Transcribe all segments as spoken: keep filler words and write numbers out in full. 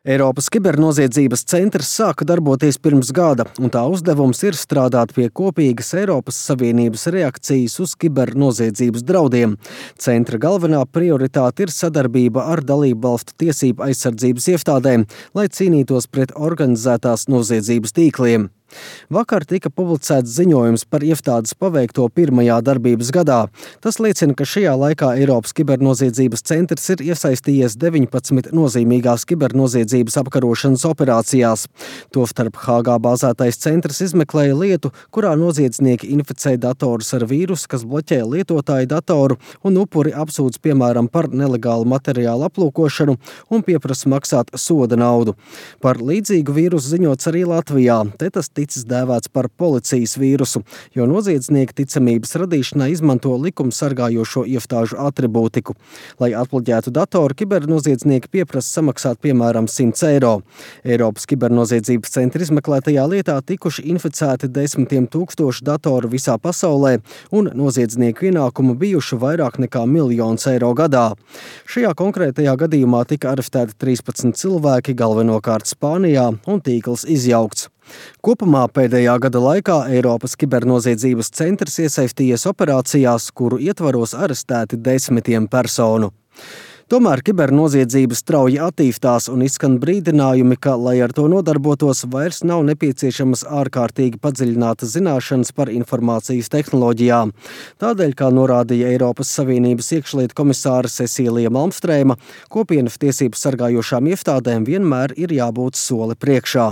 Eiropas kibernoziedzības centrs sāka darboties pirms gada, un tā uzdevums ir strādāt pie kopīgas Eiropas Savienības reakcijas uz kibernoziedzības draudiem. Centra galvenā prioritāte ir sadarbība ar dalībvalstu tiesību aizsardzības iestādēm, lai cīnītos pret organizētās noziedzības tīkliem. Vakar tika publicēts ziņojums par iestādes paveikto pirmajā darbības gadā. Tas liecina, ka šajā laikā Eiropas kibernoziedzības centrs ir iesaistījies deviņpadsmit nozīmīgās kibernoziedzības apkarošanas operācijās. Tostarp Hāgā bāzētais centrs izmeklēja lietu, kurā noziedznieki inficē datorus ar vīrusu, kas bloķē lietotāju datoru, un upuri apsūdz piemēram par nelegālu materiālu aplūkošanu un pieprasa maksāt soda naudu. Par līdzīgu vīrusu ziņots arī Latvijā. Te tas ticis dēvēts par policijas vīrusu, jo noziedznieki ticamības radīšanai izmanto likumsargājošo iestāžu atribūtiku. Lai atbloķētu datoru, kibernoziedznieki pieprasa samaksāt piemēram simts eiro. Eiropas kibernoziedzības centra izmeklētajā lietā tikuši inficēti desmitiem tūkstoši datoru visā pasaulē, un noziedznieku ienākumu bijuši vairāk nekā miljons eiro gadā. Šajā konkrētajā gadījumā tika arestēti trīspadsmit cilvēki, galvenokārt Spānijā, un tīkls izjaukts. Kopumā pēdējā gada laikā Eiropas kibernoziedzības centrs iesaistījies operācijās, kuru ietvaros arestēti desmitiem personu. Tomēr kibernoziedzība strauji attīstās un izskan brīdinājumi, ka, lai ar to nodarbotos, vairs nav nepieciešamas ārkārtīgi padziļinātas zināšanas par informācijas tehnoloģijām. Tādēļ, kā norādīja Eiropas Savienības iekšlietu komisāre Cecīlija Malmstrēma, kopienas tiesības sargājošām iestādēm vienmēr ir jābūt soli priekšā.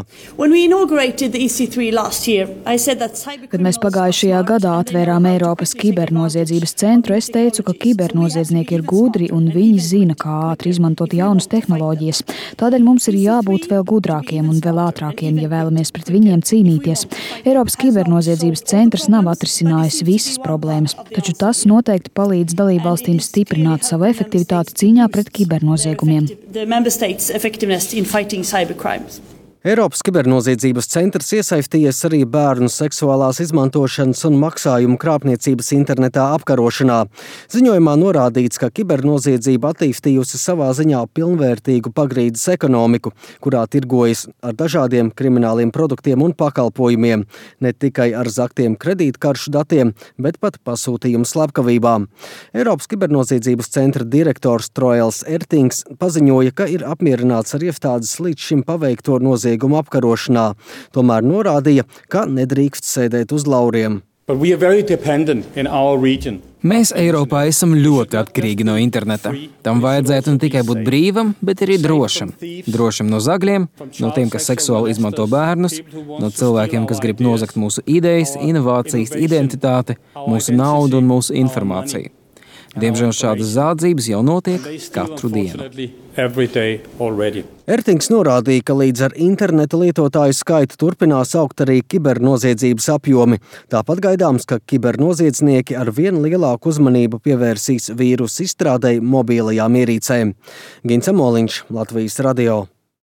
Kad mēs pagājušajā gadā atvērām Eiropas kibernoziedzības centru, es teicu, ka kibernoziedznieki ir gudri un viņi zina, kā ātri izmantot jaunas tehnoloģijas. Tādēļ mums ir jābūt vēl gudrākiem un vēl ātrākiem, ja vēlamies pret viņiem cīnīties. Eiropas kibernoziedzības centrs nav atrisinājis visas problēmas, taču tas noteikti palīdz dalībvalstīm stiprināt savu efektivitāti cīņā pret kibernoziegumiem. Eiropas kibernoziedzības centrs iesaistījies arī bērnu seksuālās izmantošanas un maksājumu krāpniecības internetā apkarošanā. Ziņojumā norādīts, ka kibernoziedzība attīstījusi savā ziņā pilnvērtīgu pagrīdes ekonomiku, kurā tirgojas ar dažādiem krimināliem produktiem un pakalpojumiem, ne tikai ar zaktiem kredītkaršu datiem, bet pat pasūtījumu slepkavībām. Eiropas kibernoziedzības centra direktors Troels Ertings paziņoja, ka ir apmierināts ar iestādes līdz šim paveikto noziegumu apkarošanā, tomēr norādīja, ka nedrīkst sēdēt uz lauriem. Mēs Eiropā esam ļoti atkarīgi no interneta. Tam vajadzētu ne tikai būt brīvam, bet arī drošam. Drošam no zagļiem, no tiem, kas seksuāli izmanto bērnus, no cilvēkiem, kas grib nozagt mūsu idejas, inovācijas, identitāti, mūsu naudu un mūsu informāciju. Diemžēl šādas zādzības jau notiek katru dienu. Ertings norādīja, ka līdz ar interneta lietotāju skaitu turpinās augt arī kibernoziedzības apjomi. Tāpat gaidāms, ka kibernoziedznieki ar vien lielāku uzmanību pievērsīs vīrusu izstrādei mobilajām ierīcēm. Gints Amoliņš, Latvijas radio.